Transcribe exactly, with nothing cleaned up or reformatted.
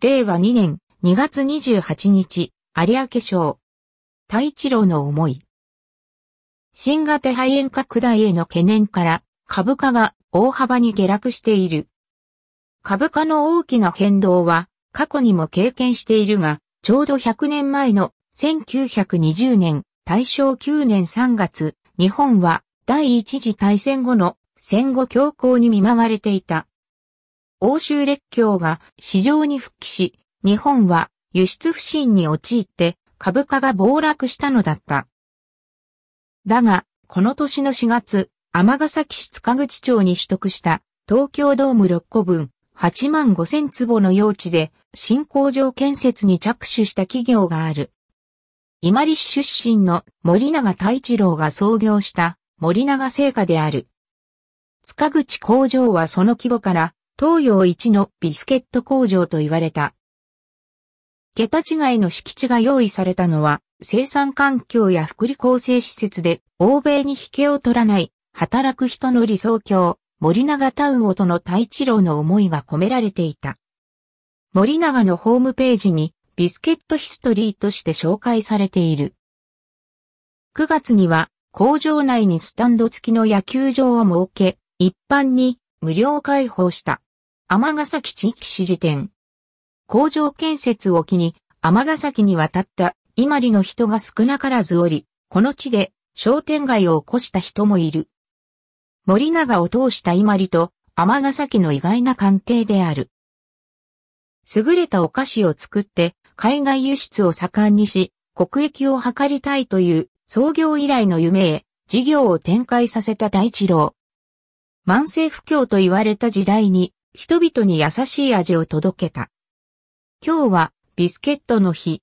れいわにねんにがつにじゅうはちにち、有明賞。太一郎の思い。新型肺炎拡大への懸念から株価が大幅に下落している。株価の大きな変動は過去にも経験しているが、ちょうどひゃくねんまえのせんきゅうひゃくにじゅうねん、大正きゅうねんさんがつ、日本は第一次大戦後の戦後恐慌に見舞われていた。欧州列強が市場に復帰し、日本は輸出不振に陥って株価が暴落したのだった。だが、この年のしがつ、尼崎市塚口町に取得した東京ドームろっこぶん、はちまんごせんつぼの用地で新工場建設に着手した企業がある。伊万里市出身の森永太一郎が創業した森永製菓である。塚口工場はその規模から東洋一のビスケット工場と言われた。桁違いの敷地が用意されたのは生産環境や福利厚生施設で欧米に引けを取らない働く人の理想郷森永タウンをとの太一郎の思いが込められていた。森永のホームページにビスケットヒストリーとして紹介されている。くがつには工場内にスタンド付きの野球場を設け、一般に無料開放した。尼崎地域市事典。工場建設を機に尼崎に渡った伊万里の人が少なからずおり、この地で商店街を起こした人もいる。森永を通した伊万里と尼崎の意外な関係である。優れたお菓子を作って海外輸出を盛んにし、国益を図りたいという創業以来の夢へ事業を展開させた太一郎。万世不況と言われた時代に人々に優しい味を届けた。今日はビスケットの日。